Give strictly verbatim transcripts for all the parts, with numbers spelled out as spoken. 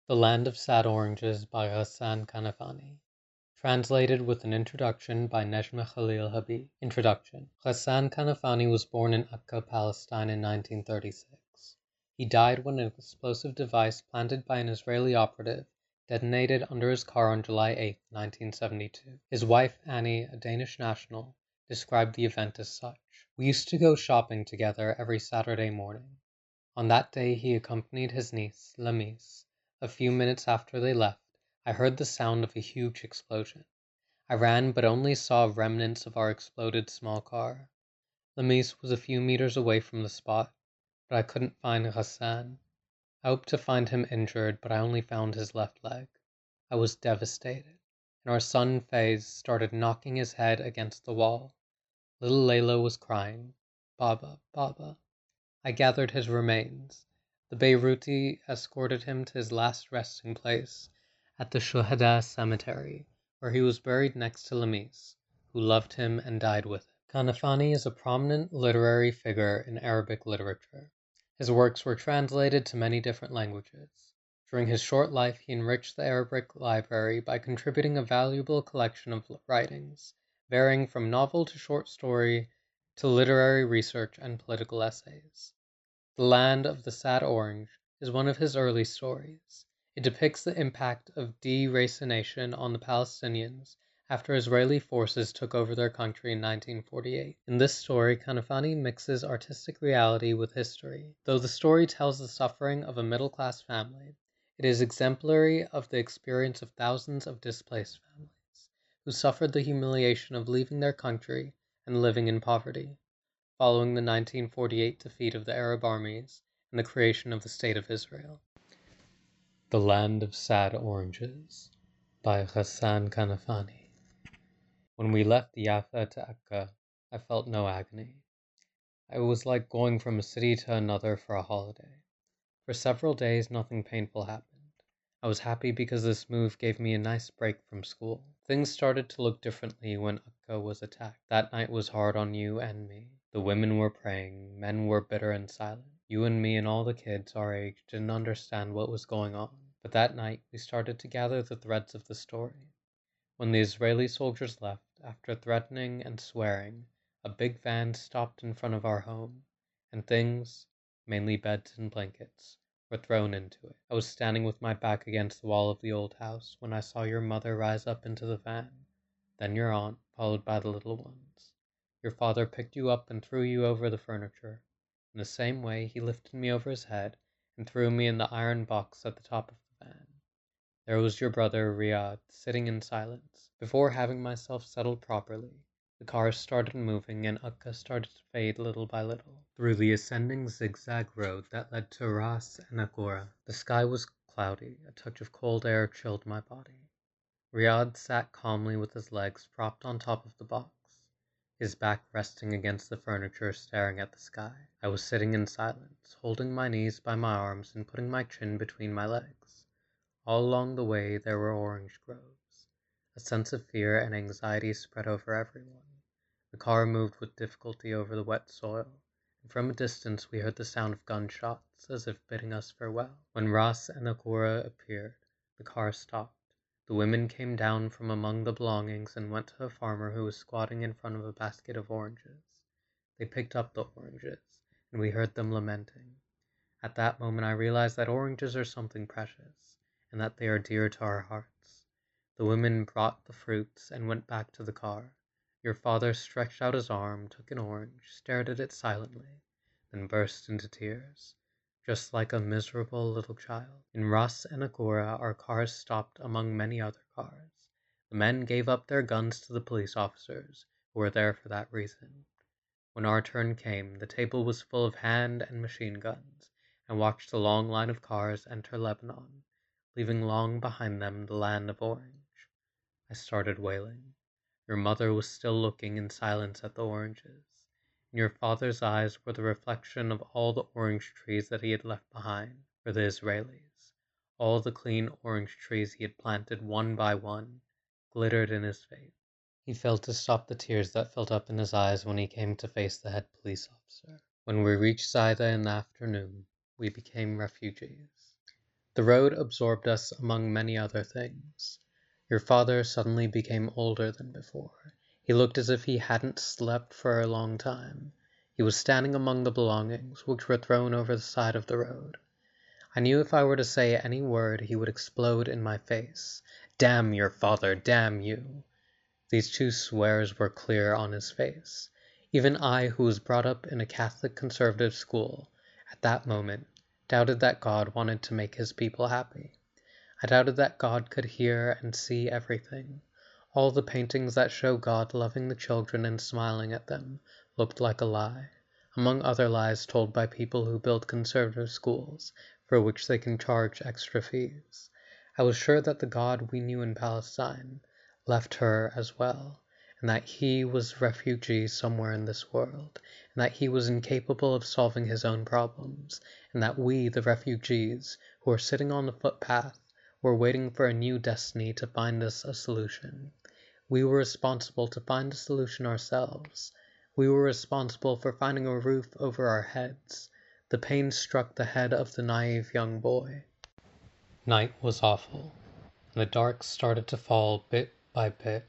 The Land of Sad Oranges by Ghassan Kanafani. Translated with an introduction by Nejma Khalil Habib. Introduction. Ghassan Kanafani was born in Akka, Palestine in nineteen thirty-six. He died when an explosive device planted by an Israeli operative detonated under his car on July eighth, nineteen seventy-two. His wife, Annie, a Danish national, described the event as such. We used to go shopping together every Saturday morning. On that day he accompanied his niece, Lamise. A few minutes after they left, I heard the sound of a huge explosion. I ran but only saw remnants of our exploded small car. Lamise was a few meters away from the spot, but I couldn't find Ghassan. I hoped to find him injured, but I only found his left leg. I was devastated, and our son Faiz started knocking his head against the wall. Little Layla was crying, "Baba, Baba." I gathered his remains. The Beiruti escorted him to his last resting place at the Shuhada cemetery, where he was buried next to Lamise, who loved him and died with him. Kanafani is a prominent literary figure in Arabic literature. His works were translated to many different languages. During his short life, he enriched the Arabic library by contributing a valuable collection of writings, varying from novel to short story to literary research and political essays. The Land of the Sad Orange is one of his early stories. It depicts the impact of deracination on the Palestinians after Israeli forces took over their country in nineteen forty-eight. In this story, Kanafani mixes artistic reality with history. Though the story tells the suffering of a middle-class family, it is exemplary of the experience of thousands of displaced families, who suffered the humiliation of leaving their country and living in poverty, following the nineteen forty-eight defeat of the Arab armies and the creation of the State of Israel. The Land of Sad Oranges by Ghassan Kanafani. When we left Jaffa to Akka, I felt no agony. It was like going from a city to another for a holiday. For several days nothing painful happened. I was happy because this move gave me a nice break from school. Things started to look differently when Akka was attacked. That night was hard on you and me. The women were praying, men were bitter and silent. You and me and all the kids our age didn't understand what was going on. But that night we started to gather the threads of the story. When the Israeli soldiers left, after threatening and swearing, a big van stopped in front of our home, and things, mainly beds and blankets, were thrown into it. I was standing with my back against the wall of the old house when I saw your mother rise up into the van, then your aunt, followed by the little ones. Your father picked you up and threw you over the furniture. In the same way, he lifted me over his head and threw me in the iron box at the top of the van. There was your brother, Riyad, sitting in silence. Before having myself settled properly, the car started moving and Akka started to fade little by little through the ascending zigzag road that led to Ras and Agora. The sky was cloudy, a touch of cold air chilled my body. Riyad sat calmly with his legs propped on top of the box, his back resting against the furniture, staring at the sky. I was sitting in silence, holding my knees by my arms and putting my chin between my legs. All along the way there were orange groves. A sense of fear and anxiety spread over everyone. The car moved with difficulty over the wet soil, and from a distance we heard the sound of gunshots, as if bidding us farewell. When Ras and Akura appeared, the car stopped. The women came down from among the belongings and went to a farmer who was squatting in front of a basket of oranges. They picked up the oranges, and we heard them lamenting. At that moment I realized that oranges are something precious, and that they are dear to our hearts. The women brought the fruits and went back to the car. Your father stretched out his arm, took an orange, stared at it silently, then burst into tears, just like a miserable little child. In Ras and Agora our cars stopped among many other cars. The men gave up their guns to the police officers, who were there for that reason. When our turn came, the table was full of hand and machine guns, and watched the long line of cars enter Lebanon, leaving long behind them the land of orange. I started wailing. Your mother was still looking in silence at the oranges. In your father's eyes were the reflection of all the orange trees that he had left behind for the Israelis. All the clean orange trees he had planted one by one glittered in his face. He failed to stop the tears that filled up in his eyes when he came to face the head police officer. When we reached Zaida in the afternoon, we became refugees. The road absorbed us among many other things. Your father suddenly became older than before. He looked as if he hadn't slept for a long time. He was standing among the belongings, which were thrown over the side of the road. I knew if I were to say any word he would explode in my face. Damn your father, damn you! These two swears were clear on his face. Even I, who was brought up in a Catholic conservative school, at that moment, doubted that God wanted to make his people happy. I doubted that God could hear and see everything. All the paintings that show God loving the children and smiling at them looked like a lie, among other lies told by people who build conservative schools, for which they can charge extra fees. I was sure that the God we knew in Palestine left her as well, and that he was a refugee somewhere in this world, and that he was incapable of solving his own problems, and that we, the refugees, who were sitting on the footpath, were waiting for a new destiny to find us a solution. We were responsible to find a solution ourselves. We were responsible for finding a roof over our heads. The pain struck the head of the naive young boy. Night was awful, and the dark started to fall bit by bit.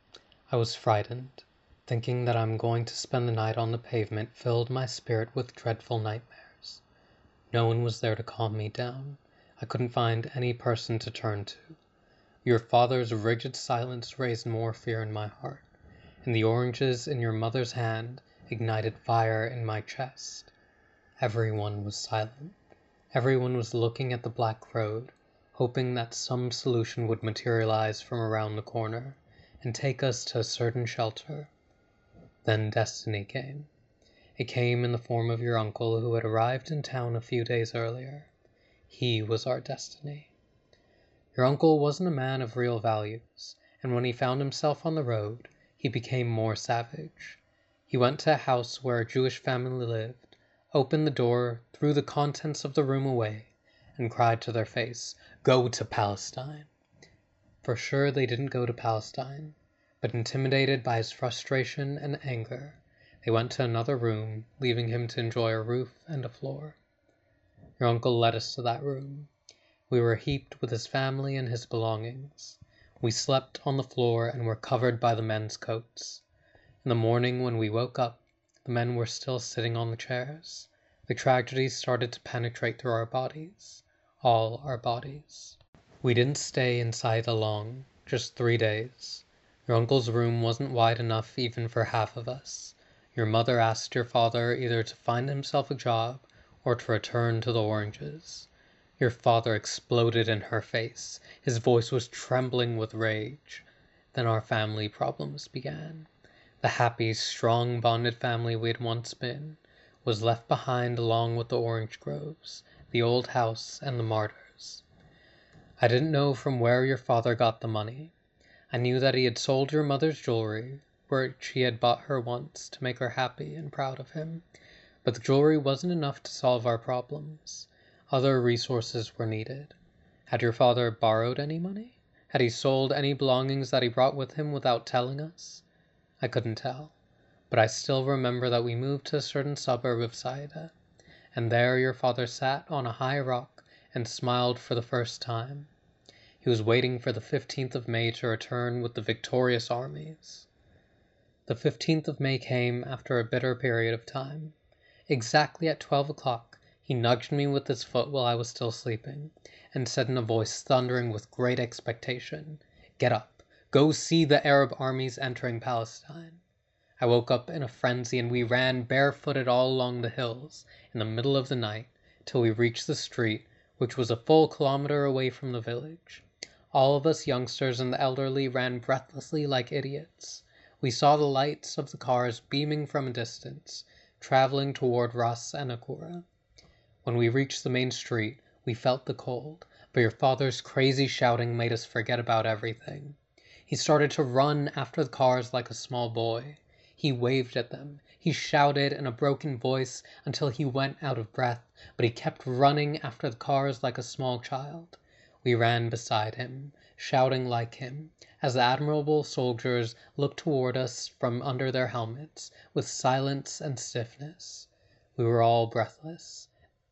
I was frightened. Thinking that I'm going to spend the night on the pavement filled my spirit with dreadful nightmares. No one was there to calm me down. I couldn't find any person to turn to. Your father's rigid silence raised more fear in my heart, and the oranges in your mother's hand ignited fire in my chest. Everyone was silent. Everyone was looking at the black road, hoping that some solution would materialize from around the corner and take us to a certain shelter. Then destiny came. It came in the form of your uncle, who had arrived in town a few days earlier. He was our destiny. Your uncle wasn't a man of real values, and when he found himself on the road, he became more savage. He went to a house where a Jewish family lived, opened the door, threw the contents of the room away, and cried to their face, "Go to Palestine!" For sure they didn't go to Palestine, but intimidated by his frustration and anger, they went to another room, leaving him to enjoy a roof and a floor. Your uncle led us to that room. We were heaped with his family and his belongings. We slept on the floor and were covered by the men's coats. In the morning when we woke up, the men were still sitting on the chairs. The tragedy started to penetrate through our bodies. All our bodies. We didn't stay inside long, just three days. Your uncle's room wasn't wide enough even for half of us. Your mother asked your father either to find himself a job or to return to the oranges. Your father exploded in her face. His voice was trembling with rage. Then our family problems began. The happy, strong, bonded family we had once been was left behind along with the orange groves, the old house, and the martyrs. I didn't know from where your father got the money. I knew that he had sold your mother's jewelry, which he had bought her once to make her happy and proud of him. But the jewelry wasn't enough to solve our problems. Other resources were needed. Had your father borrowed any money? Had he sold any belongings that he brought with him without telling us? I couldn't tell. But I still remember that we moved to a certain suburb of Saida, and there your father sat on a high rock and smiled for the first time. He was waiting for the fifteenth of May to return with the victorious armies. The fifteenth of May came after a bitter period of time. Exactly at twelve o'clock he nudged me with his foot while I was still sleeping, and said in a voice thundering with great expectation, "Get up, go see the Arab armies entering Palestine." I woke up in a frenzy, and we ran barefooted all along the hills, in the middle of the night, till we reached the street, which was a full kilometer away from the village. All of us youngsters and the elderly ran breathlessly like idiots. We saw the lights of the cars beaming from a distance, traveling toward Ras Anakura. When we reached the main street, we felt the cold, but your father's crazy shouting made us forget about everything. He started to run after the cars like a small boy. He waved at them. He shouted in a broken voice until he went out of breath, but he kept running after the cars like a small child. We ran beside him, shouting like him, as the admirable soldiers looked toward us from under their helmets, with silence and stiffness. We were all breathless.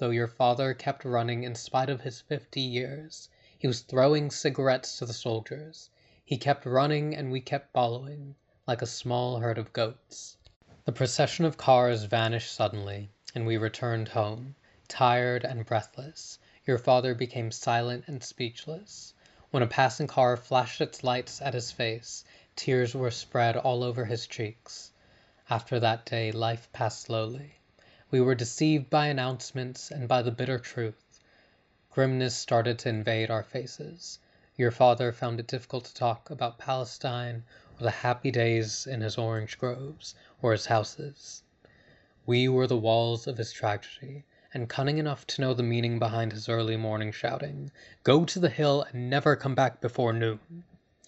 though your father kept running in spite of his fifty years. He was throwing cigarettes to the soldiers. He kept running and we kept following, like a small herd of goats. The procession of cars vanished suddenly, and we returned home, tired and breathless. Your father became silent and speechless. When a passing car flashed its lights at his face, tears were spread all over his cheeks. After that day, life passed slowly. We were deceived by announcements and by the bitter truth. Grimness started to invade our faces. Your father found it difficult to talk about Palestine or the happy days in his orange groves or his houses. We were the walls of his tragedy, and cunning enough to know the meaning behind his early morning shouting, "Go to the hill and never come back before noon."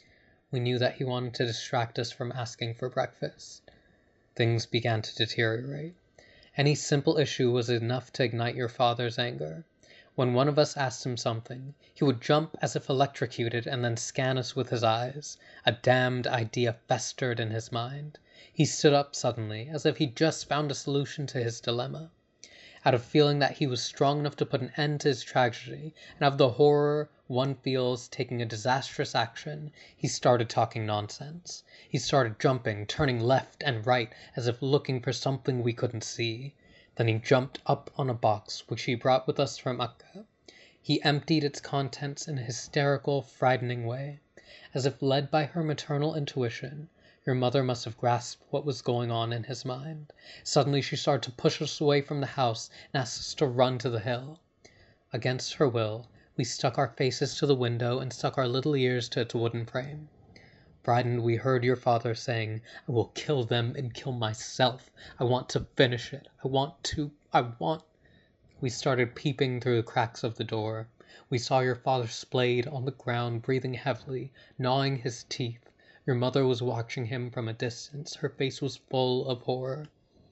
We knew that he wanted to distract us from asking for breakfast. Things began to deteriorate. Any simple issue was enough to ignite your father's anger. When one of us asked him something, he would jump as if electrocuted and then scan us with his eyes. A damned idea festered in his mind. He stood up suddenly, as if he'd just found a solution to his dilemma. Out of feeling that he was strong enough to put an end to his tragedy, and of the horror one feels taking a disastrous action, he started talking nonsense. He started jumping, turning left and right, as if looking for something we couldn't see. Then he jumped up on a box which he brought with us from Akka. He emptied its contents in a hysterical, frightening way. As if led by her maternal intuition, your mother must have grasped what was going on in his mind. Suddenly she started to push us away from the house and asked us to run to the hill. Against her will, we stuck our faces to the window and stuck our little ears to its wooden frame. Frightened, we heard your father saying, "I will kill them and kill myself. I want to finish it. I want to, I want..." We started peeping through the cracks of the door. We saw your father splayed on the ground, breathing heavily, gnawing his teeth. Your mother was watching him from a distance. Her face was full of horror.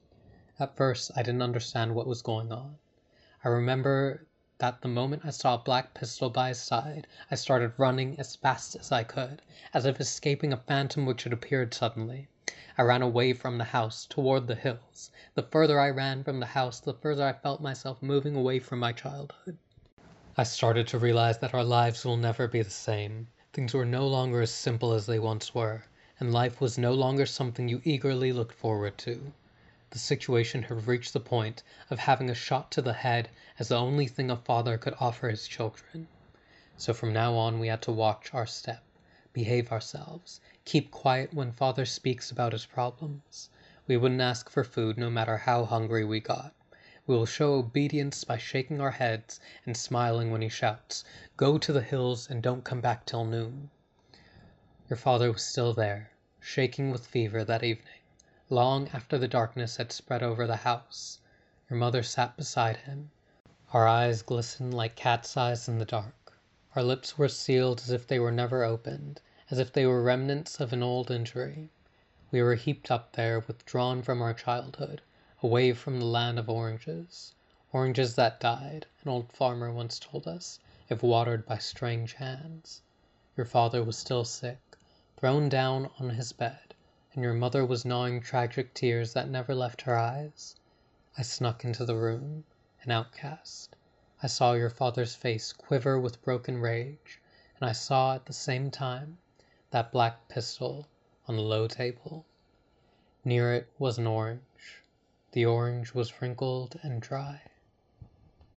At first, I didn't understand what was going on. I remember that the moment I saw a black pistol by his side, I started running as fast as I could, as if escaping a phantom which had appeared suddenly. I ran away from the house, toward the hills. The further I ran from the house, the further I felt myself moving away from my childhood. I started to realize that our lives will never be the same. Things were no longer as simple as they once were, and life was no longer something you eagerly looked forward to. The situation had reached the point of having a shot to the head as the only thing a father could offer his children. So from now on we had to watch our step, behave ourselves, keep quiet when father speaks about his problems. We wouldn't ask for food no matter how hungry we got. We will show obedience by shaking our heads and smiling when he shouts, "Go to the hills and don't come back till noon." Your father was still there, shaking with fever that evening, long after the darkness had spread over the house. Your mother sat beside him. Our eyes glistened like cat's eyes in the dark. Our lips were sealed as if they were never opened, as if they were remnants of an old injury. We were heaped up there, withdrawn from our childhood, away from the land of oranges. Oranges that died, an old farmer once told us, if watered by strange hands. Your father was still sick, thrown down on his bed, and your mother was gnawing tragic tears that never left her eyes. I snuck into the room, an outcast. I saw your father's face quiver with broken rage, and I saw at the same time that black pistol on the low table. Near it was an orange. The orange was wrinkled and dry.